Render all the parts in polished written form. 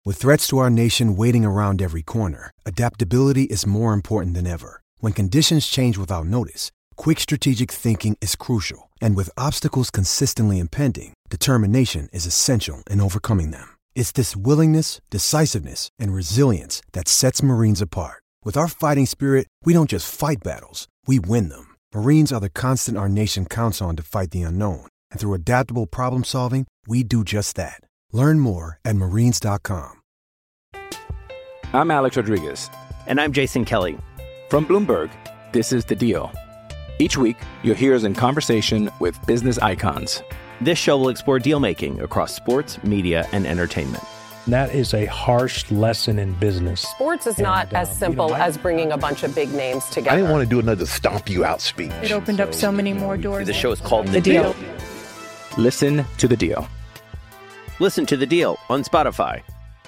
With threats to our nation waiting around every corner, adaptability is more important than ever. When conditions change without notice, quick strategic thinking is crucial. And with obstacles consistently impending, determination is essential in overcoming them. It's this willingness, decisiveness, and resilience that sets Marines apart. With our fighting spirit, we don't just fight battles, we win them. Marines are the constant our nation counts on to fight the unknown. And through adaptable problem solving, we do just that. Learn more at marines.com. I'm Alex Rodriguez. And I'm Jason Kelly. From Bloomberg, this is The Deal. Each week, you'll hear us in conversation with business icons. This show will explore deal-making across sports, media, and entertainment. That is a harsh lesson in business. Sports is not as simple as bringing a bunch of big names together. I didn't want to do another stomp you out speech. It opened up so many more doors. The show is called The Deal. Listen to The Deal. Listen to The Deal on Spotify.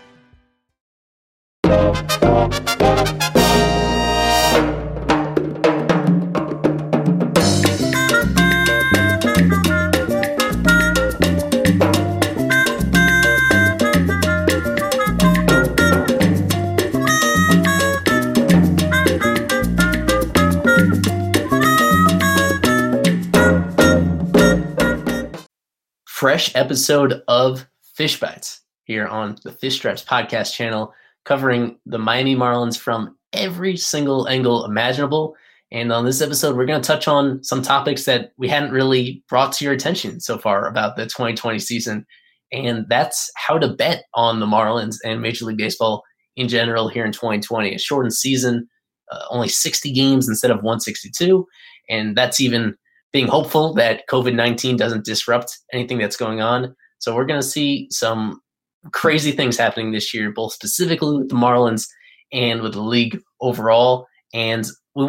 Fresh episode of Fish Bites here on the Fish Stripes podcast channel, covering the Miami Marlins from every single angle imaginable. And on this episode, we're going to touch on some topics that we hadn't really brought to your attention so far about the 2020 season. And that's how to bet on the Marlins and Major League Baseball in general here in 2020. A shortened season, only 60 games instead of 162. And that's even being hopeful that COVID-19 doesn't disrupt anything that's going on. So we're going to see some crazy things happening this year, both specifically with the Marlins and with the league overall. And we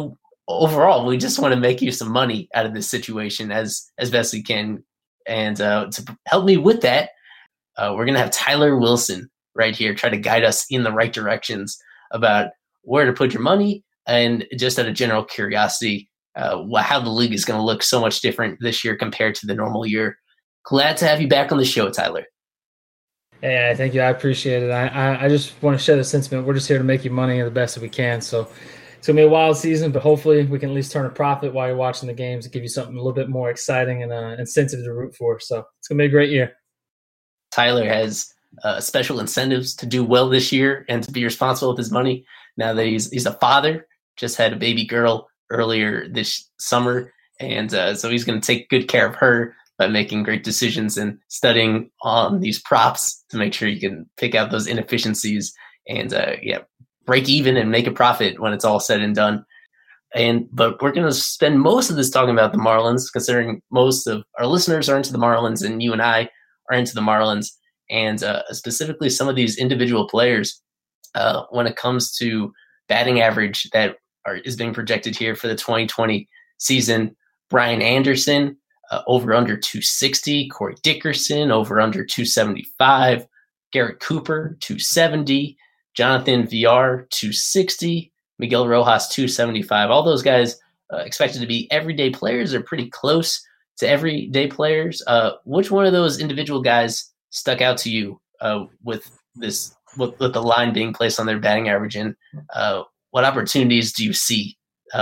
just want to make you some money out of this situation as best we can. And to help me with that, we're going to have Tyler Wilson right here, try to guide us in the right directions about where to put your money, and just out of general curiosity, how the league is going to look so much different this year compared to the normal year. Glad to have you back on the show, Tyler. Yeah, thank you. I appreciate it. I just want to share the sentiment. We're just here to make you money the best that we can. So it's going to be a wild season, but hopefully we can at least turn a profit while you're watching the games and give you something a little bit more exciting and incentive to root for. So it's going to be a great year. Tyler has special incentives to do well this year and to be responsible with his money. Now that he's a father, just had a baby girl earlier this summer, and so he's going to take good care of her by making great decisions and studying on these props to make sure you can pick out those inefficiencies and break even and make a profit when it's all said and done. But we're going to spend most of this talking about the Marlins, considering most of our listeners are into the Marlins and you and I are into the Marlins, and specifically some of these individual players when it comes to batting average that is being projected here for the 2020 season. Brian Anderson, over under 260. Corey Dickerson, over under 275. Garrett Cooper, 270. Jonathan VR, 260. Miguel Rojas, 275. All those guys expected to be everyday players or pretty close to everyday players. Which one of those individual guys stuck out to you with the line being placed on their batting average? And what opportunities do you see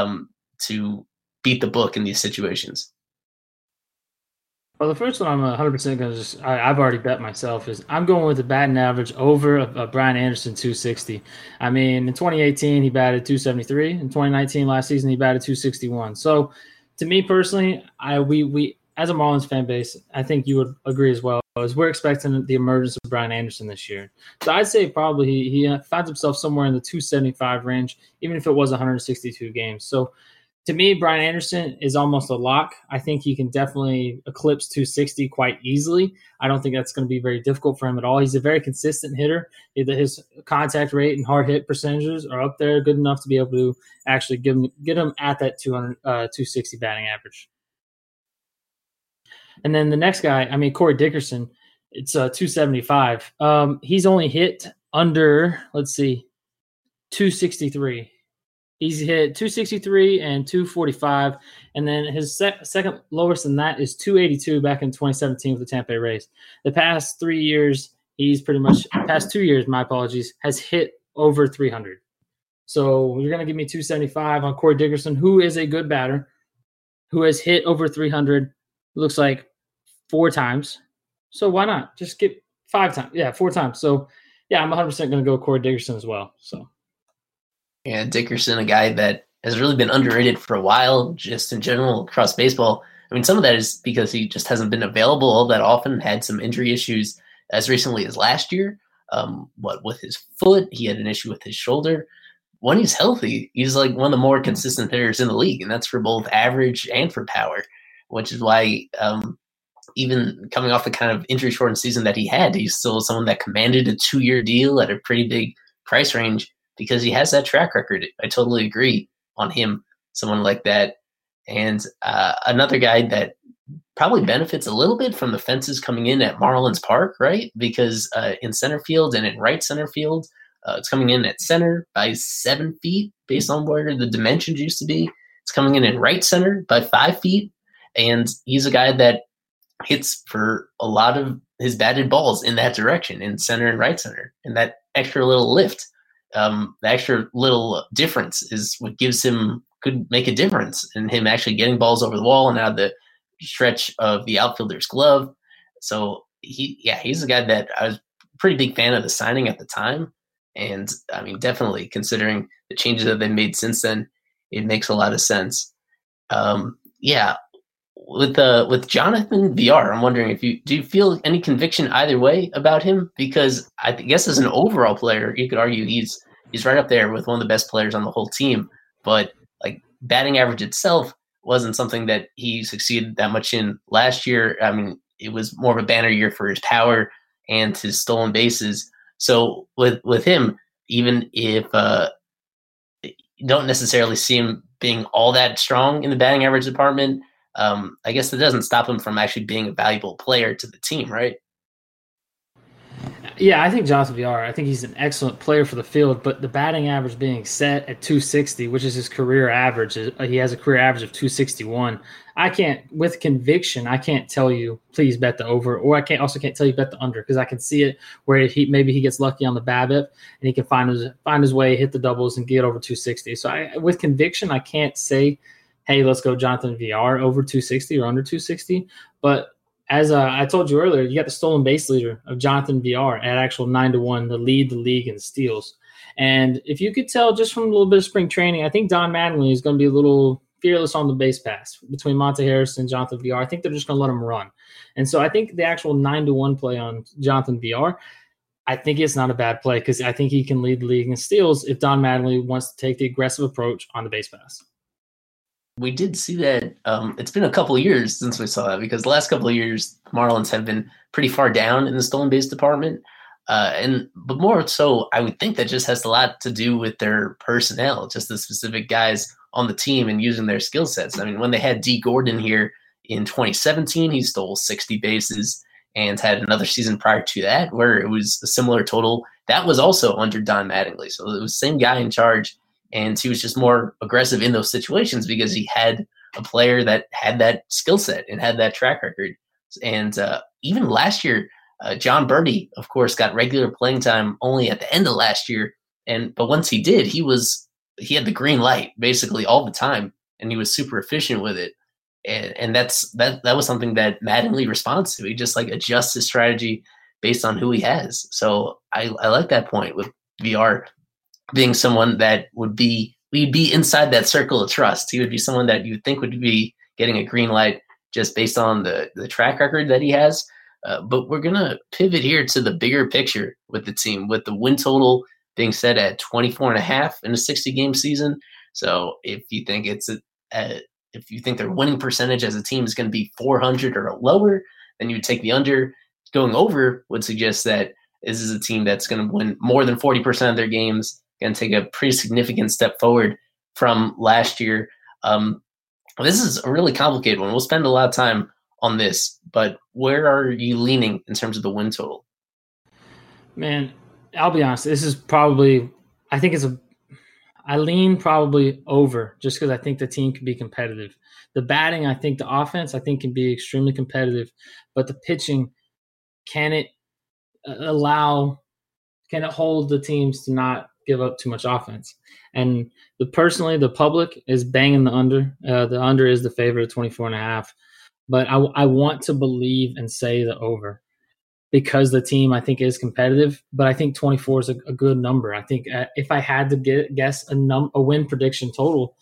to beat the book in these situations? Well, the first one I'm 100% going to I've already bet myself is I'm going with the batting average over a Brian Anderson 260. I mean, in 2018, he batted 273. In 2019, last season, he batted 261. So to me personally, we as a Marlins fan base, I think you would agree as well, is we're expecting the emergence of Brian Anderson this year. So I'd say probably he finds himself somewhere in the 275 range, even if it was 162 games. So to me, Brian Anderson is almost a lock. I think he can definitely eclipse 260 quite easily. I don't think that's going to be very difficult for him at all. He's a very consistent hitter. His contact rate and hard hit percentages are up there, good enough to be able to actually get him at that 260 batting average. And then the next guy, Corey Dickerson, it's 275. He's only hit under, 263. He's hit 263 and 245. And then his second lowest than that is 282 back in 2017 with the Tampa Bay Rays. The past 3 years, he's pretty much past 2 years, my apologies, has hit over 300. So you're going to give me 275 on Corey Dickerson, who is a good batter, who has hit over 300, looks like 4 times. So why not? Just get 5 times. Yeah, 4 times. So, yeah, I'm 100% going to go Corey Dickerson as well. So, yeah, Dickerson, a guy that has really been underrated for a while, just in general across baseball. I mean, some of that is because he just hasn't been available all that often, had some injury issues as recently as last year. With his foot, he had an issue with his shoulder. When he's healthy, he's like one of the more consistent hitters in the league, and that's for both average and for power, which is why even coming off the kind of injury-shortened season that he had, he's still someone that commanded a 2-year deal at a pretty big price range because he has that track record. I totally agree on him, someone like that. And another guy that probably benefits a little bit from the fences coming in at Marlins Park, right? Because in center field and in right center field, it's coming in at center by 7 feet based on where the dimensions used to be. It's coming in right center by 5 feet. And he's a guy that hits for a lot of his batted balls in that direction, in center and right center. And that extra little lift, the extra little difference is what could make a difference in him actually getting balls over the wall and out of the stretch of the outfielder's glove. So he's a guy that I was a pretty big fan of the signing at the time. And I mean, definitely considering the changes that they've made since then, it makes a lot of sense. With Jonathan Villar, I'm wondering do you feel any conviction either way about him? Because I guess as an overall player, you could argue he's right up there with one of the best players on the whole team. But like batting average itself wasn't something that he succeeded that much in last year. I mean, it was more of a banner year for his power and his stolen bases. So with him, even if you don't necessarily see him being all that strong in the batting average department, I guess that doesn't stop him from actually being a valuable player to the team, right? Yeah, I think Jonathan Villar, I think he's an excellent player for the field, but the batting average being set at 260, which is his career average, he has a career average of 261. With conviction, I can't tell you, please bet the over, or I can't tell you bet the under, because I can see it where maybe he gets lucky on the BABIP and he can find his way, hit the doubles, and get over 260. So with conviction, I can't say, hey, let's go Jonathan Villar over 260 or under 260, but as I told you earlier, you got the stolen base leader of Jonathan Villar at actual 9-1 to lead the league in steals. And if you could tell just from a little bit of spring training, I think Don Mattingly is going to be a little fearless on the base pass between Monte Harris and Jonathan Villar. I think they're just going to let him run. And so I think the actual 9-1 play on Jonathan Villar, I think it's not a bad play because I think he can lead the league in steals if Don Mattingly wants to take the aggressive approach on the base pass. We did see that. It's been a couple of years since we saw that because the last couple of years, the Marlins have been pretty far down in the stolen base department. But more so, I would think that just has a lot to do with their personnel, just the specific guys on the team and using their skill sets. I mean, when they had D. Gordon here in 2017, he stole 60 bases and had another season prior to that where it was a similar total. That was also under Don Mattingly. So it was the same guy in charge. And he was just more aggressive in those situations because he had a player that had that skill set and had that track record. And even last year, John Birdie, of course, got regular playing time only at the end of last year. But once he did, he had the green light basically all the time, and he was super efficient with it. And that was something that Mattingly responds to. He just like adjusts his strategy based on who he has. So I like that point with VR being someone that would be inside that circle of trust. He would be someone that you think would be getting a green light just based on the track record that he has. But we're going to pivot here to the bigger picture with the team, with the win total being set at 24.5 in a 60-game season. So if you think if you think their winning percentage as a team is going to be 400 or lower, then you would take the under. Going over would suggest that this is a team that's going to win more than 40% of their games, going to take a pretty significant step forward from last year. This is a really complicated one. We'll spend a lot of time on this, but where are you leaning in terms of the win total? Man, I'll be honest. This is probably, I lean probably over just because I think the team can be competitive. The batting, I think the offense, can be extremely competitive, but the pitching, can it can it hold the teams to not give up too much offense? And the public is banging the under. The under is the favorite of 24.5. But I want to believe and say the over because the team, I think, is competitive. But I think 24 is a good number. I think if I had to guess a win prediction total,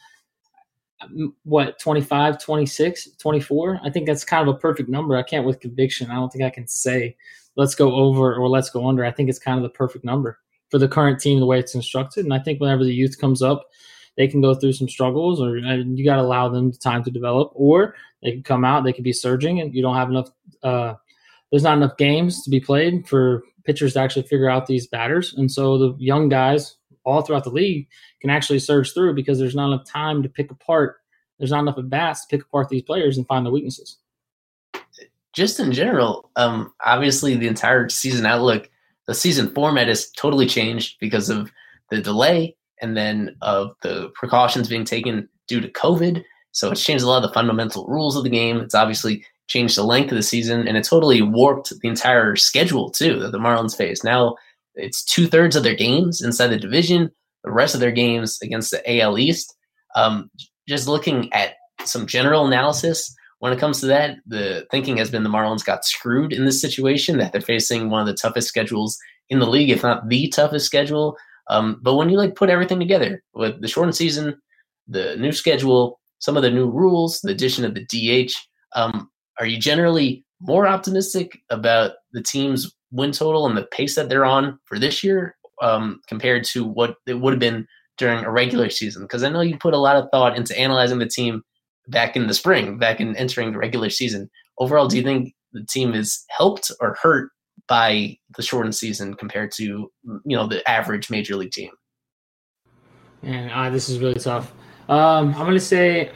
25, 26, 24? I think that's kind of a perfect number. I can't with conviction. I don't think I can say let's go over or let's go under. I think it's kind of the perfect number for the current team, the way it's instructed. And I think whenever the youth comes up, they can go through some struggles, or you got to allow them time to develop, or they can come out, they could be surging, and you don't have enough there's not enough games to be played for pitchers to actually figure out these batters. And so the young guys all throughout the league can actually surge through because there's not enough time to pick apart. There's not enough at bats to pick apart these players and find the weaknesses. Just in general, obviously the entire season outlook, the season format has totally changed because of the delay and then of the precautions being taken due to COVID. So it's changed a lot of the fundamental rules of the game. It's obviously changed the length of the season, and it totally warped the entire schedule too that the Marlins face. Now it's 2/3 of their games inside the division, the rest of their games against the AL East. Just looking at some general analysis, when it comes to that, the thinking has been the Marlins got screwed in this situation, that they're facing one of the toughest schedules in the league, if not the toughest schedule. But when you put everything together with the shortened season, the new schedule, some of the new rules, the addition of the DH, are you generally more optimistic about the team's win total and the pace that they're on for this year compared to what it would have been during a regular season? Because I know you put a lot of thought into analyzing the team back in the spring, back in entering the regular season. Overall, do you think the team is helped or hurt by the shortened season compared to the average major league team? Man, this is really tough. I'm going to say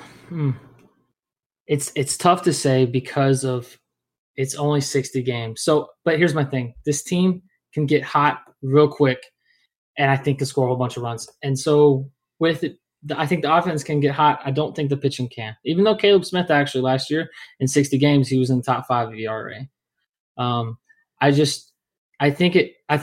it's tough to say because of it's only 60 games. So, but here's my thing: this team can get hot real quick, and I think can score a whole bunch of runs. And so with it, I think the offense can get hot. I don't think the pitching can. Even though Caleb Smith actually last year in 60 games he was in the top 5 of ERA. I think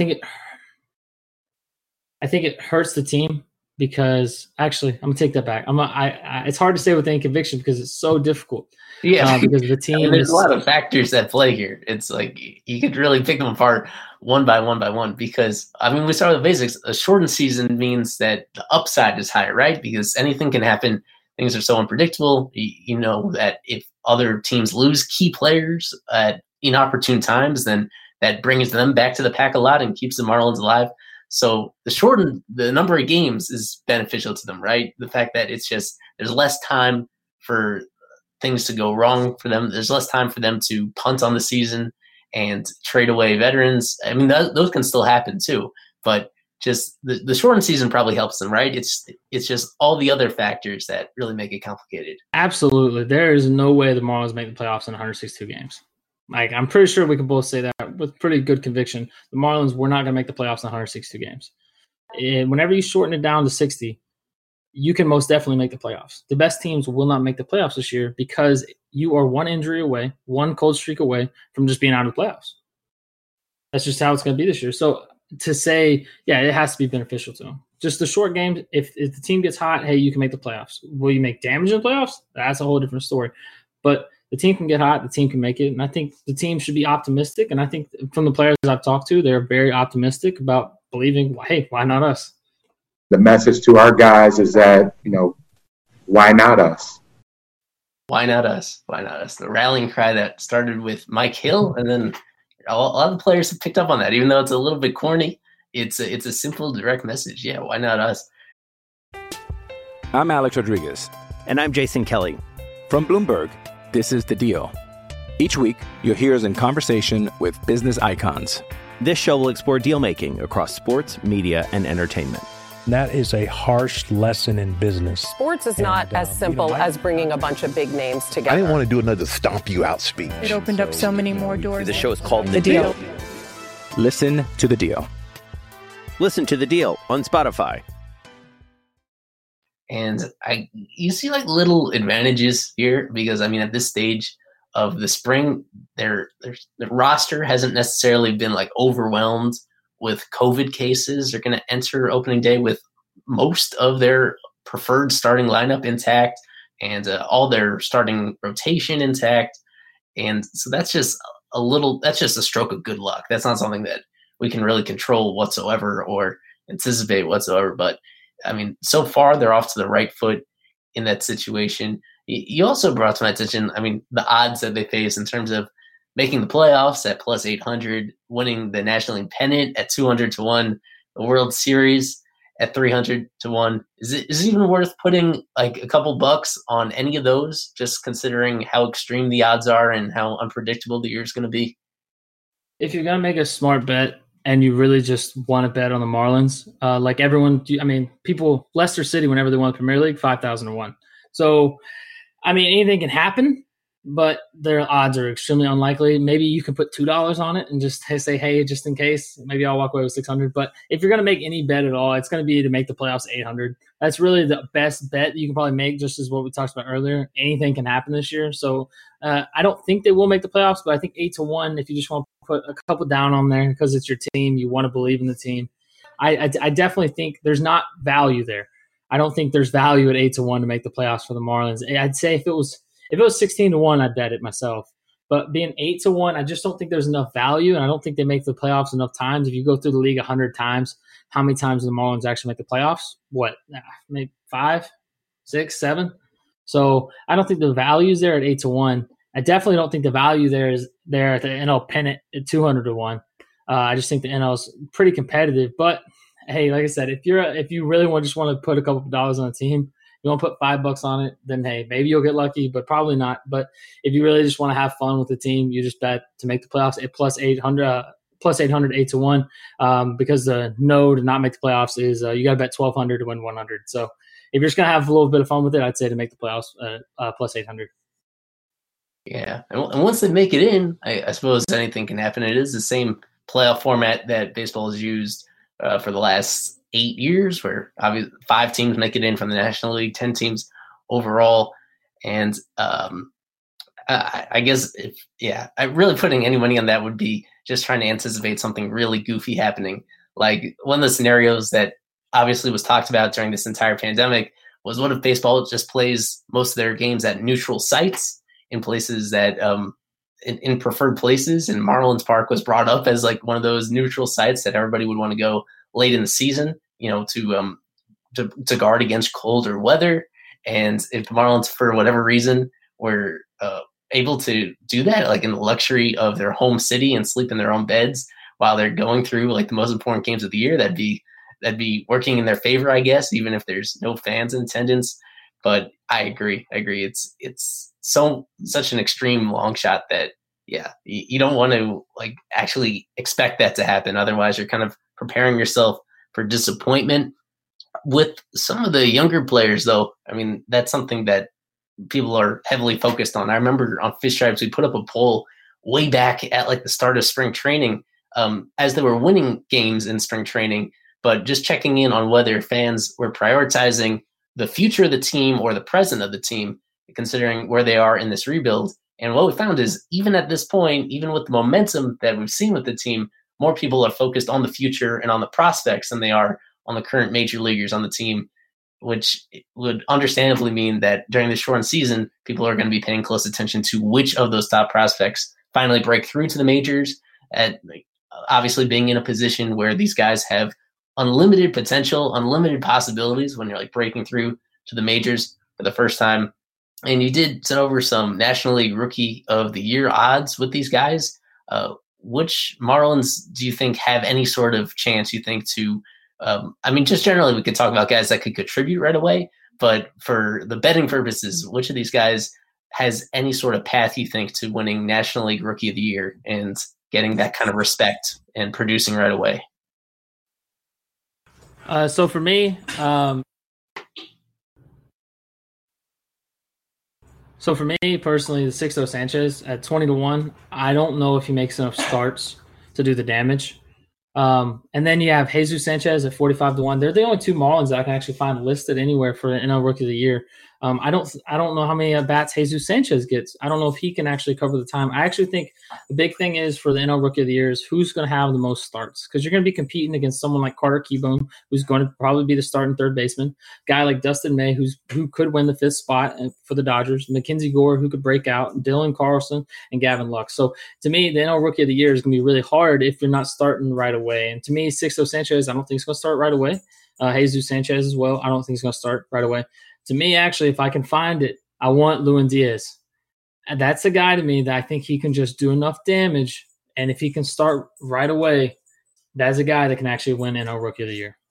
it hurts the team because actually I'm gonna take that back. It's hard to say with any conviction because it's so difficult. Yeah, because the team there's a lot of factors at play here. It's like you could really pick them apart one by one because we start with the basics. A shortened season means that the upside is higher, right? Because anything can happen. Things are so unpredictable. You know that if other teams lose key players at inopportune times, then that brings them back to the pack a lot and keeps the Marlins alive. So the number of games is beneficial to them, right? The fact that it's just there's less time for things to go wrong for them. There's less time for them to punt on the season and trade away veterans. Those can still happen too, but just the shortened season probably helps them, right? It's just all the other factors that really make it complicated. Absolutely. There is no way the Marlins make the playoffs in 162 games. I'm pretty sure we can both say that with pretty good conviction. The Marlins were not going to make the playoffs in 162 games. And whenever you shorten it down to 60, you can most definitely make the playoffs. The best teams will not make the playoffs this year because you are one injury away, one cold streak away from just being out of the playoffs. That's just how it's going to be this year. So to say, yeah, it has to be beneficial to them. Just the short games, if the team gets hot, hey, you can make the playoffs. Will you make damage in the playoffs? That's a whole different story. But the team can get hot, the team can make it, and I think the team should be optimistic. And I think from the players I've talked to, they're very optimistic about believing, hey, why not us? The message to our guys is that, why not us? Why not us? Why not us? The rallying cry that started with Mike Hill, and then a lot of the players have picked up on that. Even though it's a little bit corny, it's a simple, direct message. Yeah, why not us? I'm Alex Rodriguez. And I'm Jason Kelly. From Bloomberg, this is The Deal. Each week, you'll hear us in conversation with business icons. This show will explore deal-making across sports, media, and entertainment. That is a harsh lesson in business. Sports is not as simple as bringing a bunch of big names together. I didn't want to do another stomp you out speech. It opened up so many more doors. The show is called The Deal. Listen to The Deal. Listen to The Deal on Spotify. And you see little advantages here because, at this stage of the spring, their roster hasn't necessarily been like overwhelmed with COVID cases. They're going to enter opening day with most of their preferred starting lineup intact and all their starting rotation intact. And so that's just a stroke of good luck. That's not something that we can really control whatsoever or anticipate whatsoever. But I mean, so far they're off to the right foot in that situation. You also brought to my attention, I mean, the odds that they face in terms of making the playoffs at plus 800, winning the National League pennant at 200 to 1, the World Series at 300 to 1. Is it even worth putting like a couple bucks on any of those, just considering how extreme the odds are and how unpredictable the year is going to be? If you're going to make a smart bet and you really just want to bet on the Marlins, like everyone, I mean, people, Leicester City, whenever they won the Premier League, 5,000 to 1. So, I mean, anything can happen, but their odds are extremely unlikely. Maybe you can put $2 on it and just say, hey, just in case, maybe I'll walk away with 600. But if you're going to make any bet at all, it's going to be to make the playoffs 800. That's really the best bet you can probably make, just as what we talked about earlier. Anything can happen this year. So I don't think they will make the playoffs, but I think 8 to 1, if you just want to put a couple down on there because it's your team, you want to believe in the team. I definitely think there's not value there. I don't think there's value at 8 to 1 to make the playoffs for the Marlins. I'd say if it was 16 to 1, I'd bet it myself. But being 8 to 1, I just don't think there's enough value, and I don't think they make the playoffs enough times. If you go through the league 100 times, how many times do the Marlins actually make the playoffs? What, maybe 5, 6, 7? So I don't think the value is there at 8 to 1. I definitely don't think the value there is there at the NL pennant at 200 to 1. I just think the NL is pretty competitive. But hey, like I said, if you really want to put a couple of dollars on a team, you want to put $5 on it, then hey, maybe you'll get lucky, but probably not. But if you really just want to have fun with the team, you just bet to make the playoffs at plus 800, 8 to 1, because the no to not make the playoffs is you got to bet 1,200 to win 100. So if you're just gonna have a little bit of fun with it, I'd say to make the playoffs plus 800. Yeah, and once they make it in, I suppose anything can happen. It is the same playoff format that baseball has used for the last 8 years, where obviously 5 teams make it in from the National League, 10 teams overall. And I guess really putting any money on that would be just trying to anticipate something really goofy happening. Like one of the scenarios that obviously was talked about during this entire pandemic was, what if baseball just plays most of their games at neutral sites in places that in preferred places, and Marlins Park was brought up as like one of those neutral sites that everybody would want to go late in the season, to guard against colder weather. And if the Marlins, for whatever reason, were able to do that, like in the luxury of their home city and sleep in their own beds while they're going through like the most important games of the year, that'd be working in their favor, I guess, even if there's no fans in attendance. But I agree. It's such an extreme long shot that, yeah, you don't want to like actually expect that to happen. Otherwise, you're kind of preparing yourself for disappointment. With some of the younger players, though, I mean, that's something that people are heavily focused on. I remember on Fish Stripes, we put up a poll way back at like the start of spring training, as they were winning games in spring training, but just checking in on whether fans were prioritizing the future of the team or the present of the team, considering where they are in this rebuild. And what we found is, even at this point, even with the momentum that we've seen with the team, more people are focused on the future and on the prospects than they are on the current major leaguers on the team, which would understandably mean that during the shortened season, people are going to be paying close attention to which of those top prospects finally break through to the majors, at obviously being in a position where these guys have unlimited potential, unlimited possibilities when you're like breaking through to the majors for the first time. And you did send over some National League Rookie of the Year odds with these guys. Which Marlins do you think have any sort of chance, you think, to just generally we could talk about guys that could contribute right away, but for the betting purposes, which of these guys has any sort of path, you think, to winning National League Rookie of the Year and getting that kind of respect and producing right away? So for me, personally, the Sixto Sanchez at 20 to 1, I don't know if he makes enough starts to do the damage. And then you have Jesus Sanchez at 45-1. They're the only two Marlins that I can actually find listed anywhere for the NL Rookie of the Year. I don't know how many bats Jesus Sanchez gets. I don't know if he can actually cover the time. I actually think the big thing is for the NL Rookie of the Year is who's going to have the most starts, because you're going to be competing against someone like Carter Kieboom, who's going to probably be the starting third baseman, guy like Dustin May, who could win the 5th spot for the Dodgers, Mackenzie Gore, who could break out, Dylan Carlson, and Gavin Lux. So to me, the NL Rookie of the Year is going to be really hard if you're not starting right away. And to me, Sixto Sanchez, I don't think he's going to start right away. Jesus Sanchez as well, I don't think he's going to start right away. To me, actually, if I can find it, I want Lewin Diaz. And that's a guy to me that I think he can just do enough damage. And if he can start right away, that's a guy that can actually win NL Rookie of the Year.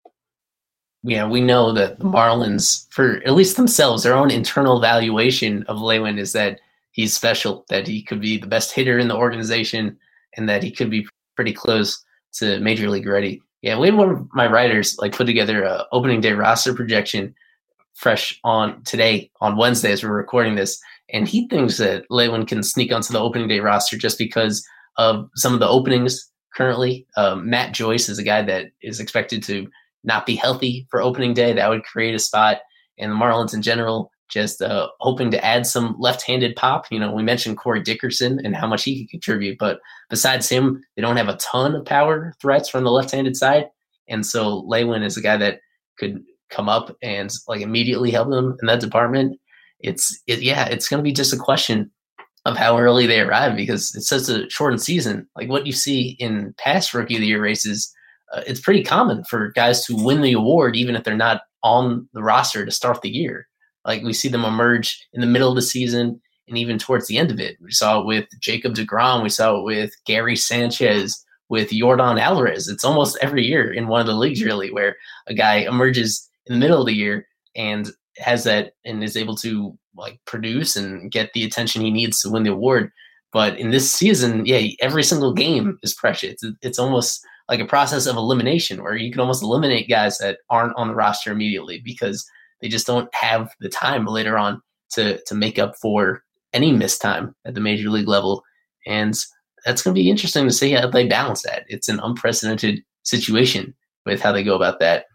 Yeah, we know that the Marlins, for at least themselves, their own internal evaluation of Lewin is that he's special, that he could be the best hitter in the organization, and that he could be pretty close to Major League ready. Yeah, we had one of my writers put together a opening day roster projection fresh on today, on Wednesday, as we're recording this. And he thinks that Lewin can sneak onto the opening day roster just because of some of the openings currently. Matt Joyce is a guy that is expected to not be healthy for opening day. That would create a spot. And the Marlins in general, just hoping to add some left-handed pop. We mentioned Corey Dickerson and how much he could contribute, but besides him, they don't have a ton of power threats from the left-handed side. And so Lewin is a guy that could come up and immediately help them in that department. It's going to be just a question of how early they arrive, because it's such a shortened season. Like what you see in past Rookie of the Year races, it's pretty common for guys to win the award even if they're not on the roster to start the year. We see them emerge in the middle of the season and even towards the end of it. We saw it with Jacob deGrom. We saw it with Gary Sanchez, with Yordan Alvarez. It's almost every year in one of the leagues, really, where a guy emerges in the middle of the year and has that and is able to produce and get the attention he needs to win the award. But in this season, every single game is precious. It's almost like a process of elimination where you can almost eliminate guys that aren't on the roster immediately because they just don't have the time later on to make up for any missed time at the major league level. And that's going to be interesting to see how they balance that. It's an unprecedented situation with how they go about that.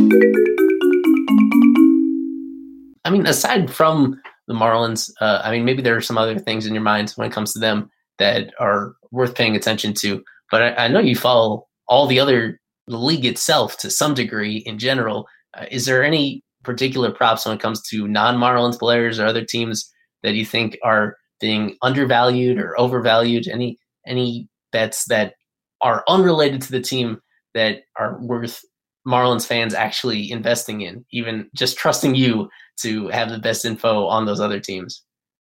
I mean, aside from the Marlins, maybe there are some other things in your mind when it comes to them that are worth paying attention to. But I know you follow all the league itself to some degree in general. Is there any particular props when it comes to non-Marlins players or other teams that you think are being undervalued or overvalued? Any bets that are unrelated to the team that are worth Marlins fans actually investing in, even just trusting you to have the best info on those other teams?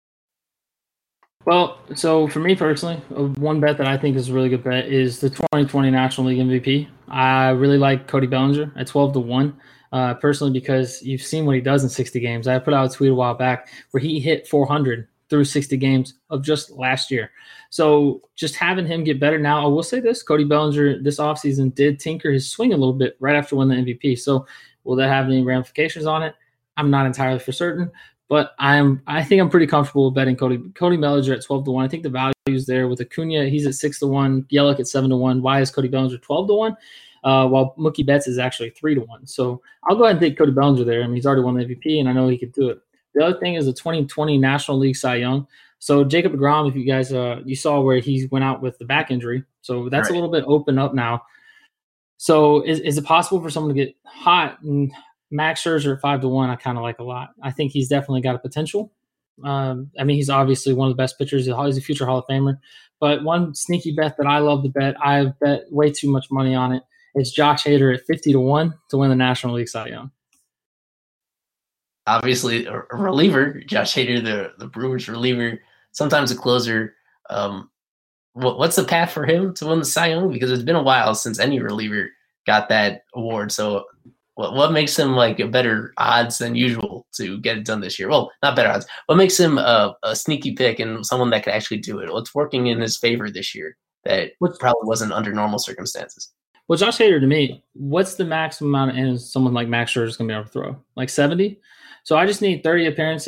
Well, so for me personally, one bet that I think is a really good bet is the 2020 National League MVP. I really like Cody Bellinger at 12-1, personally, because you've seen what he does in 60 games. I put out a tweet a while back where he hit 400 through 60 games of just last year. So just having him get better now, I will say this, Cody Bellinger this offseason did tinker his swing a little bit right after winning the MVP. So will that have any ramifications on it? I'm not entirely for certain, but I think I'm pretty comfortable betting Cody Bellinger at 12-1. I think the value is there with Acuna. He's at 6-1, Yelich at 7-1. Why is Cody Bellinger 12-1? While Mookie Betts is actually 3-1. So I'll go ahead and take Cody Bellinger there. I mean, he's already won the MVP, and I know he could do it. The other thing is the 2020 National League Cy Young. So Jacob deGrom, if you guys you saw where he went out with the back injury, so that's right. A little bit open up now. So is it possible for someone to get hot? And Max Scherzer at 5-1, I kind of like a lot. I think he's definitely got a potential. He's obviously one of the best pitchers. He's a future Hall of Famer. But one sneaky bet that I love to bet, I've bet way too much money on it, is Josh Hader at 50-1 to win the National League Cy Young. Obviously, a reliever, Josh Hader, the Brewers reliever, sometimes a closer. What's the path for him to win the Cy Young? Because it's been a while since any reliever got that award. So what makes him like a better odds than usual to get it done this year? Well, not better odds. What makes him a sneaky pick and someone that could actually do it? What's working in his favor this year that probably wasn't under normal circumstances? Well, Josh Hader, to me, what's the maximum amount of innings someone like Max Scherzer is going to be able to throw? Like 70? So I just need 30 appearances,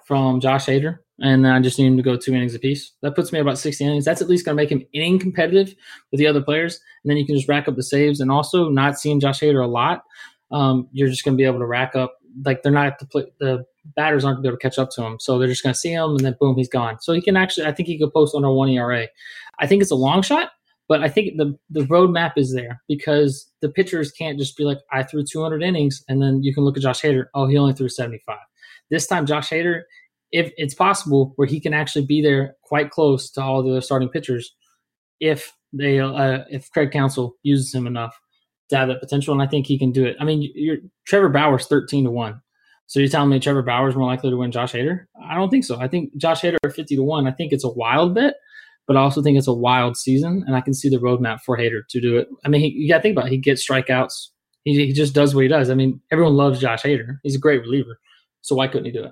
from Josh Hader, and then I just need him to go 2 innings apiece. That puts me at about 60 innings. That's at least going to make him inning competitive with the other players, and then you can just rack up the saves. And also, not seeing Josh Hader a lot, you're just going to be able to rack up. Like, they're not the batters aren't going to be able to catch up to him, so they're just going to see him, and then boom, he's gone. So he can actually, I think he could post under 1 ERA. I think it's a long shot, but I think the roadmap is there because the pitchers can't just be like, I threw 200 innings, and then you can look at Josh Hader. Oh, he only threw 75. This time, Josh Hader, if it's possible, where he can actually be there quite close to all the other starting pitchers, if Craig Counsell uses him enough to have that potential, and I think he can do it. I mean, Trevor Bauer's 13-1. So you're telling me Trevor Bauer's more likely to win Josh Hader? I don't think so. I think Josh Hader at 50-1. I think it's a wild bet, but I also think it's a wild season, and I can see the roadmap for Hader to do it. I mean, you got to think about it. He gets strikeouts. He just does what he does. I mean, everyone loves Josh Hader. He's a great reliever. So why couldn't he do it?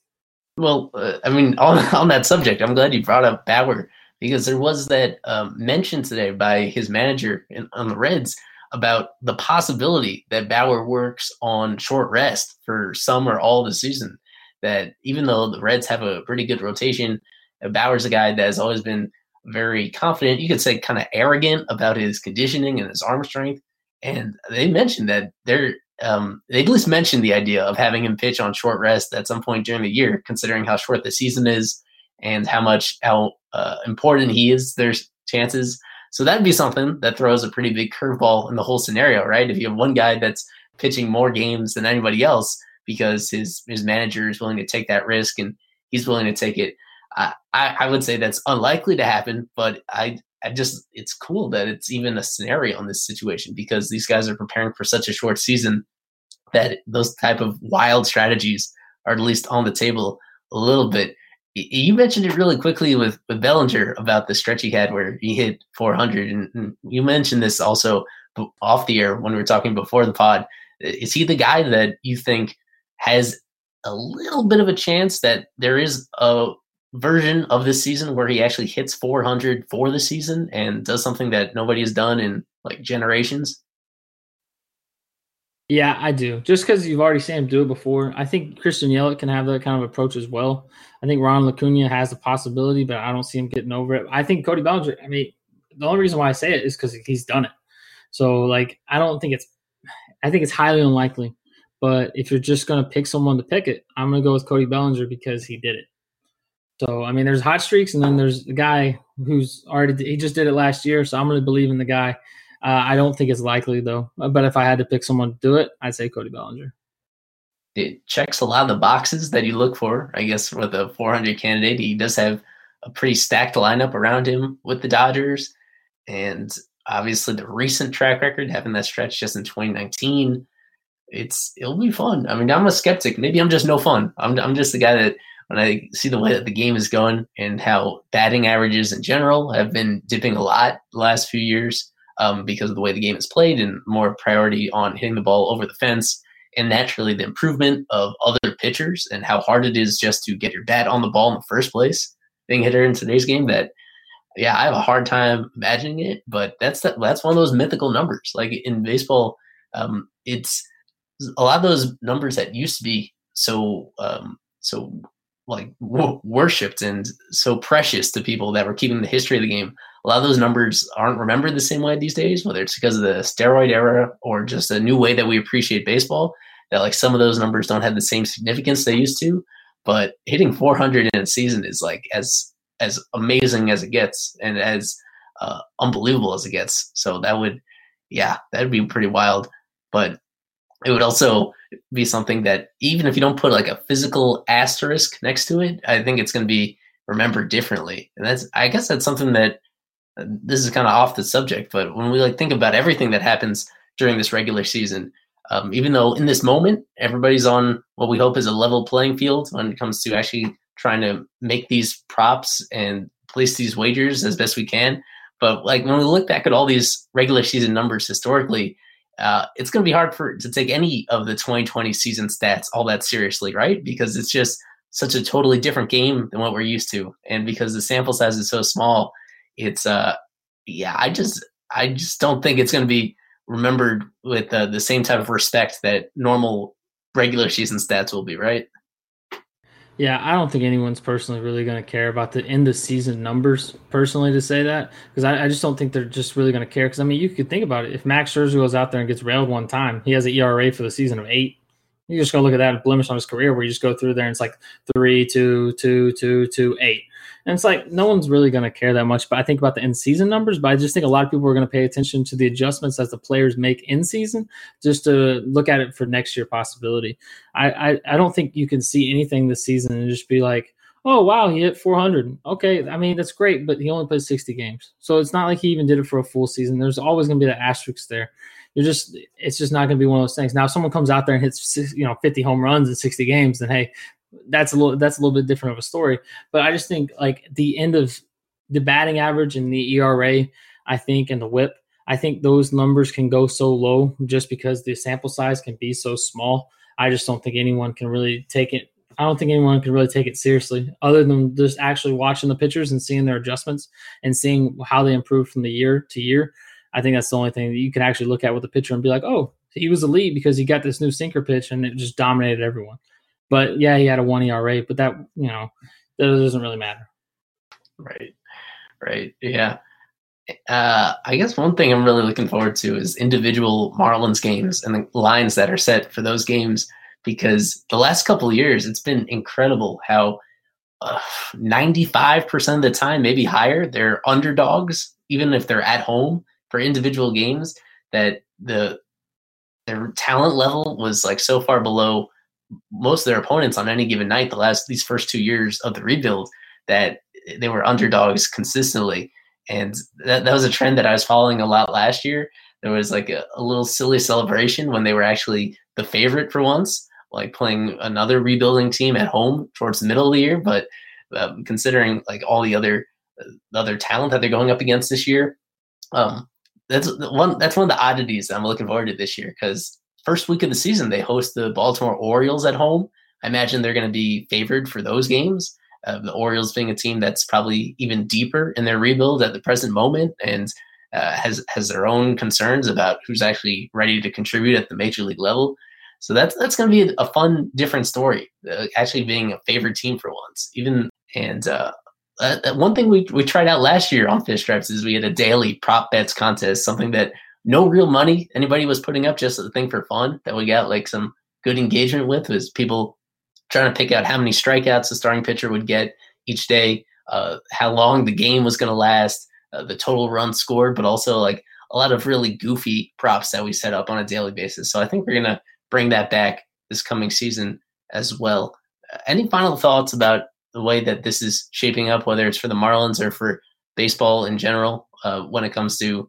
Well, I mean, on that subject, I'm glad you brought up Bauer because there was that mention today by his manager on the Reds about the possibility that Bauer works on short rest for some or all of the season. That even though the Reds have a pretty good rotation, Bauer's a guy that has always been very confident. You could say kind of arrogant about his conditioning and his arm strength. And they mentioned that they at least mentioned the idea of having him pitch on short rest at some point during the year, considering how short the season is and how important he is, there's chances. So that'd be something that throws a pretty big curveball in the whole scenario, right? If you have one guy that's pitching more games than anybody else because his manager is willing to take that risk and he's willing to take it, I would say that's unlikely to happen, but it's cool that it's even a scenario in this situation because these guys are preparing for such a short season that those type of wild strategies are at least on the table a little bit. You mentioned it really quickly with Bellinger about the stretch he had where he hit 400. And you mentioned this also off the air when we were talking before the pod. Is he the guy that you think has a little bit of a chance that there is a version of this season where he actually hits 400 for the season and does something that nobody has done in like generations? Yeah, I do. Just because you've already seen him do it before. I think Christian Yelich can have that kind of approach as well. I think Ronald Acuna has the possibility, but I don't see him getting over it. I think Cody Bellinger, I mean, the only reason why I say it is because he's done it. So, like, I think it's highly unlikely. But if you're just going to pick someone to pick it, I'm going to go with Cody Bellinger because he did it. So, I mean, there's hot streaks, and then there's the guy he just did it last year, so I'm going to believe in the guy. I don't think it's likely, though. But if I had to pick someone to do it, I'd say Cody Bellinger. It checks a lot of the boxes that you look for, I guess, with a 400 candidate. He does have a pretty stacked lineup around him with the Dodgers. And obviously the recent track record, having that stretch just in 2019, it'll be fun. I mean, I'm a skeptic. Maybe I'm just no fun. I'm just the guy that when I see the way that the game is going and how batting averages in general have been dipping a lot the last few years, because of the way the game is played and more priority on hitting the ball over the fence and naturally the improvement of other pitchers and how hard it is just to get your bat on the ball in the first place, being hitter in today's game that, yeah, I have a hard time imagining it, but that's one of those mythical numbers. Like in baseball, it's a lot of those numbers that used to be so like worshipped and so precious to people that were keeping the history of the game. A lot of those numbers aren't remembered the same way these days, whether it's because of the steroid era or just a new way that we appreciate baseball, that like some of those numbers don't have the same significance they used to. But hitting 400 in a season is like as amazing as it gets and as unbelievable as it gets. So that'd be pretty wild. But it would also be something that even if you don't put like a physical asterisk next to it, I think it's going to be remembered differently. And I guess that's something that this is kind of off the subject, but when we like think about everything that happens during this regular season, even though in this moment, everybody's on what we hope is a level playing field when it comes to actually trying to make these props and place these wagers as best we can. But like when we look back at all these regular season numbers historically, it's going to be hard to take any of the 2020 season stats all that seriously, right? Because it's just such a totally different game than what we're used to. And because the sample size is so small, it's I just don't think it's going to be remembered with the same type of respect that normal regular season stats will be, right? Yeah, I don't think anyone's personally really going to care about the end of season numbers personally to say that, because I just don't think they're just really going to care. Because I mean, you could think about it. If Max Scherzer goes out there and gets railed one time, he has an ERA for the season of 8. You just go look at that blemish on his career where you just go through there and it's like 3, 2, 2, 2, 2, 8. And it's like no one's really going to care that much. But I think about the in-season numbers, but I just think a lot of people are going to pay attention to the adjustments as the players make in-season just to look at it for next year possibility. I don't think you can see anything this season and just be like, oh, wow, he hit 400. Okay, I mean, that's great, but he only played 60 games. So it's not like he even did it for a full season. There's always going to be that asterisk there. It's just not going to be one of those things. Now, if someone comes out there and hits 50 home runs in 60 games, then hey, that's a little bit different of a story. But I just think like the end of the batting average and the ERA, I think, and the WHIP, I think those numbers can go so low just because the sample size can be so small. I just don't think anyone can really take it. I don't think anyone can really take it seriously other than just actually watching the pitchers and seeing their adjustments and seeing how they improve from the year to year. I think that's the only thing that you can actually look at with the pitcher and be like, oh, he was elite because he got this new sinker pitch and it just dominated everyone. But yeah, he had a 1 ERA, but that doesn't really matter. Right. Yeah. I guess one thing I'm really looking forward to is individual Marlins games and the lines that are set for those games, because the last couple of years, it's been incredible how 95% of the time, maybe higher, they're underdogs, even if they're at home for individual games, that their talent level was like so far below most of their opponents on any given night these first 2 years of the rebuild that they were underdogs consistently. And that was a trend that I was following a lot last year. There was like a little silly celebration when they were actually the favorite for once, like playing another rebuilding team at home towards the middle of the year. But considering like all the other talent that they're going up against this year, that's one of the oddities that I'm looking forward to this year, because first week of the season, they host the Baltimore Orioles at home. I imagine they're going to be favored for those games. The Orioles being a team that's probably even deeper in their rebuild at the present moment and has their own concerns about who's actually ready to contribute at the major league level. So that's going to be a fun, different story, actually being a favored team for once. One thing we tried out last year on Fish Stripes is we had a daily prop bets contest, something that no real money anybody was putting up, just a thing for fun that we got like some good engagement with, was people trying to pick out how many strikeouts the starting pitcher would get each day, how long the game was going to last, the total runs scored, but also like a lot of really goofy props that we set up on a daily basis. So I think we're going to bring that back this coming season as well. Any final thoughts about the way that this is shaping up, whether it's for the Marlins or for baseball in general, when it comes to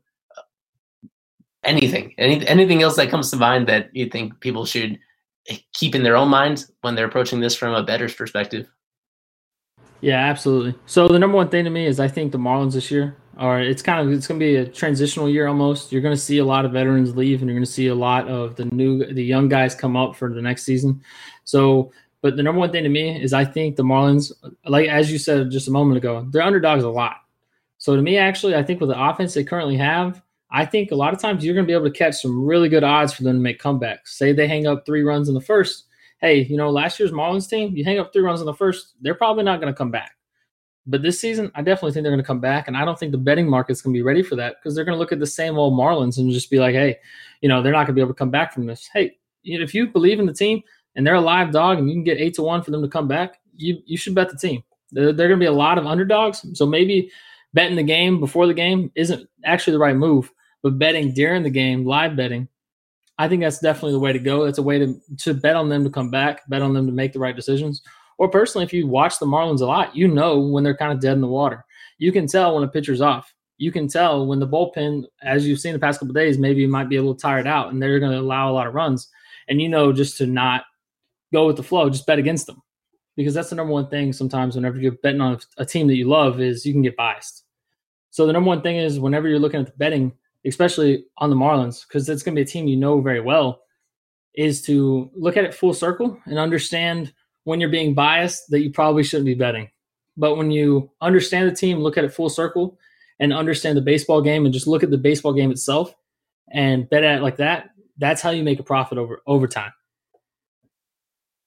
anything else that comes to mind that you think people should keep in their own mind when they're approaching this from a bettor's perspective? Yeah, absolutely. So the number one thing to me is I think the Marlins this year it's going to be a transitional year almost. You're going to see a lot of veterans leave, and you're going to see a lot of the young guys come up for the next season. So, but the number one thing to me is I think the Marlins, like as you said just a moment ago, they're underdogs a lot. So to me, actually, I think with the offense they currently have, I think a lot of times you're going to be able to catch some really good odds for them to make comebacks. Say they hang up 3 runs in the first. Hey, last year's Marlins team, you hang up 3 runs in the first, they're probably not going to come back. But this season, I definitely think they're going to come back, and I don't think the betting market's going to be ready for that, because they're going to look at the same old Marlins and just be like, hey, they're not going to be able to come back from this. Hey, if you believe in the team and they're a live dog and you can get 8-1 for them to come back, you should bet the team. There are going to be a lot of underdogs, so maybe betting the game before the game isn't actually the right move. But betting during the game, live betting, I think that's definitely the way to go. It's a way to bet on them to come back, bet on them to make the right decisions. Or personally, if you watch the Marlins a lot, when they're kind of dead in the water. You can tell when a pitcher's off. You can tell when the bullpen, as you've seen the past couple of days, maybe might be a little tired out and they're going to allow a lot of runs. And just to not go with the flow, just bet against them. Because that's the number one thing sometimes whenever you're betting on a team that you love is you can get biased. So the number one thing is whenever you're looking at the betting, especially on the Marlins, because it's going to be a team very well, is to look at it full circle and understand when you're being biased that you probably shouldn't be betting. But when you understand the team, look at it full circle and understand the baseball game and just look at the baseball game itself and bet at it like that, that's how you make a profit over time.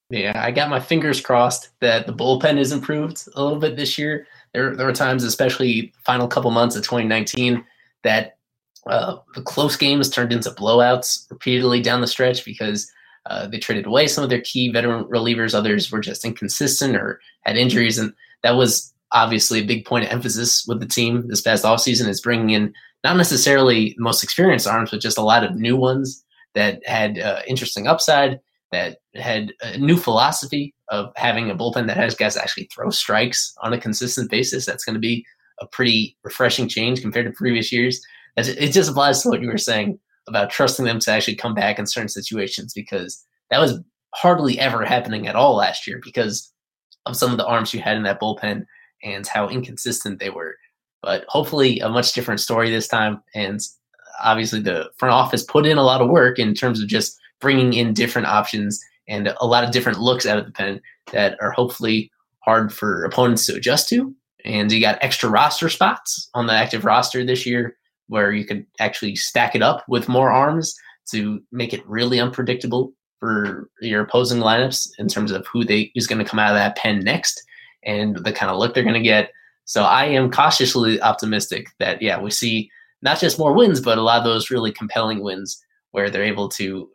Yeah, I got my fingers crossed that the bullpen is improved a little bit this year. There were times, especially final couple months of 2019, that the close games turned into blowouts repeatedly down the stretch because they traded away some of their key veteran relievers. Others were just inconsistent or had injuries. And that was obviously a big point of emphasis with the team this past offseason, is bringing in not necessarily the most experienced arms, but just a lot of new ones that had interesting upside, that had a new philosophy of having a bullpen that has guys actually throw strikes on a consistent basis. That's going to be a pretty refreshing change compared to previous years. It just applies to what you were saying about trusting them to actually come back in certain situations, because that was hardly ever happening at all last year because of some of the arms you had in that bullpen and how inconsistent they were. But hopefully a much different story this time. And obviously the front office put in a lot of work in terms of just bringing in different options and a lot of different looks out of the pen that are hopefully hard for opponents to adjust to. And you got extra roster spots on the active roster this year where you could actually stack it up with more arms to make it really unpredictable for your opposing lineups in terms of who's going to come out of that pen next and the kind of look they're going to get. So I am cautiously optimistic that, we see not just more wins, but a lot of those really compelling wins where they're able to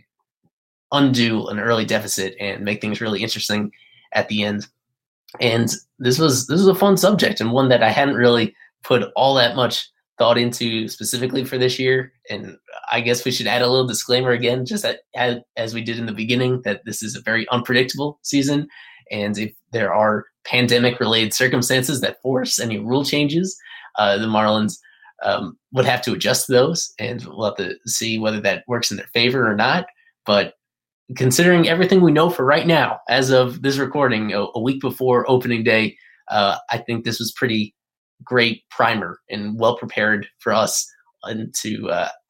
undo an early deficit and make things really interesting at the end. And this was a fun subject, and one that I hadn't really put all that much thought into specifically for this year. And I guess we should add a little disclaimer again, just as we did in the beginning, that this is a very unpredictable season. And if there are pandemic-related circumstances that force any rule changes, the Marlins would have to adjust to those, and we'll have to see whether that works in their favor or not. But considering everything we know for right now, as of this recording, a week before opening day, I think this was pretty great primer and well prepared for us into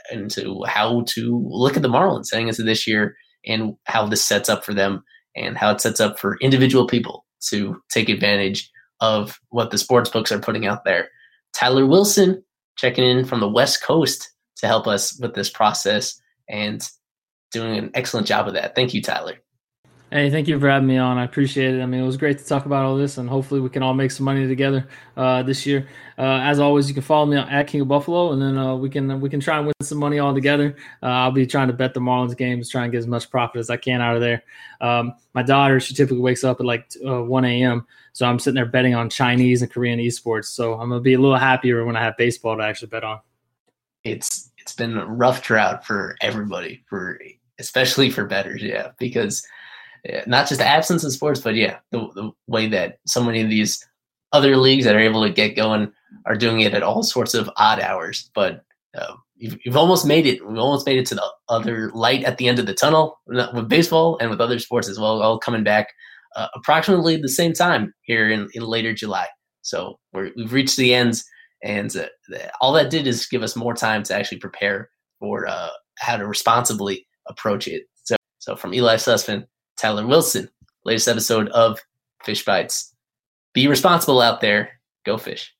how to look at the Marlins heading into this year and how this sets up for them and how it sets up for individual people to take advantage of what the sports books are putting out there. Tyler Wilson checking in from the West Coast to help us with this process and doing an excellent job of that. Thank you, Tyler. Hey, thank you for having me on. I appreciate it. I mean, it was great to talk about all this, and hopefully we can all make some money together this year. As always, you can follow me at King of Buffalo, and then we can try and win some money all together. I'll be trying to bet the Marlins games, try and get as much profit as I can out of there. My daughter, she typically wakes up at 1 a.m., so I'm sitting there betting on Chinese and Korean esports. So I'm going to be a little happier when I have baseball to actually bet on. It's been a rough drought for everybody, especially for bettors, because not just the absence of sports, but the way that so many of these other leagues that are able to get going are doing it at all sorts of odd hours. But you've almost made it. We've almost made it to the other light at the end of the tunnel with baseball and with other sports as well, all coming back approximately the same time here in later July. So we've reached the ends, and all that did is give us more time to actually prepare for how to responsibly approach it. So from Eli Sussman, Tyler Wilson, latest episode of Fish Bites. Be responsible out there. Go fish.